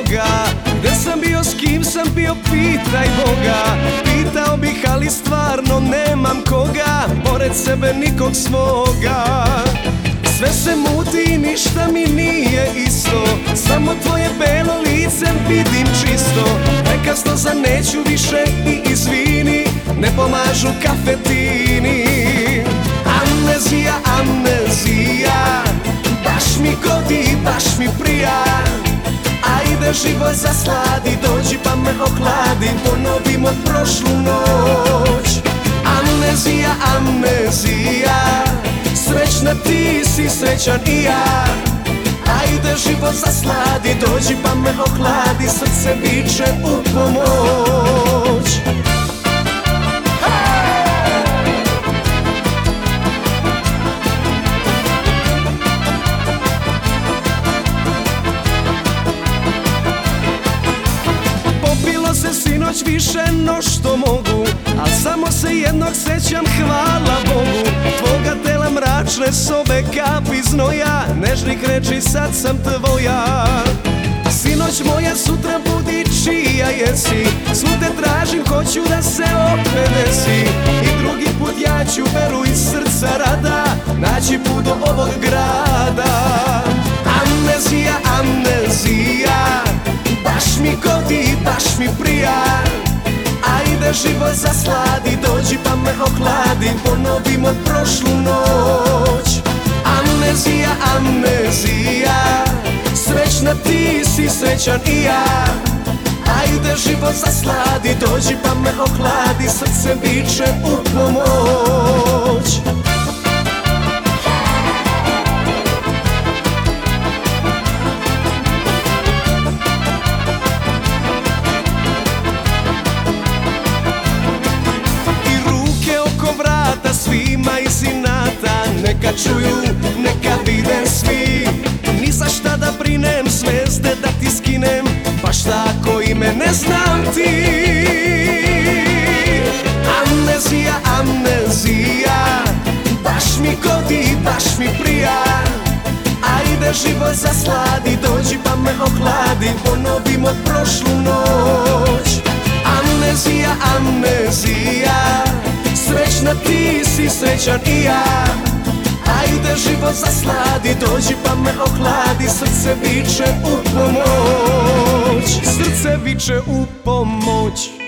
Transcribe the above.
svoga. Gde sam bio, s kim sam bio, pitaj Boga. Pitao bih, ali stvarno nemam koga, pored sebe nikog svoga. Sve se muti i ništa mi nije isto, samo tvoje belo lice vidim čisto. Prekasno za neću više i izvini, ne pomažu kafetini. Amnezija, amnezija, baš mi godi, baš mi prija. Ajde život zasladi, dođi pa me ohladi, ponovimo prošlu noć. Amnezija, amnezija, srećna ti si, srećan i ja. Ajde život zasladi, dođi pa me ohladi, srce viče u pomoć. Popilo se sinoć više no što mogu, al samo se jednog sećam, hvala Bogu. Tvoga tela mračne sobe, kapi znoja, nežnih reči sad sam tvoja. Sinoć moja, sutra budi čija jesi, svu te tražim, hoću da se opet desi. I drugi put ja ću veru iz srca rada naći put do ovog grada. Amnezija, amnezija, baš mi godi, baš mi prija. Ajde život zasladi, dođi pa me ohladi, ponovimo prošlu noć. Amnezija, amnezija, srećna ti si, srećan i ja. Ajde život zasladi, dođi pa me ohladi, srce viče u pomoć. Svima iz inata, neka čuju, neka vide svi. Ni za šta da brinem, zvezde da ti skinem, baš tako i me ne znam ti. Amnezija, amnezija, baš mi godi, baš mi prija. Ajde život zasladi, dođi pa me ohladi, ponovimo prošlu noć. Amnezija, amnezija, srećna ti si, srećan i ja. Ajde život zasladi, dođi pa me ohladi, srce viče u pomoć. Srce viče u pomoć.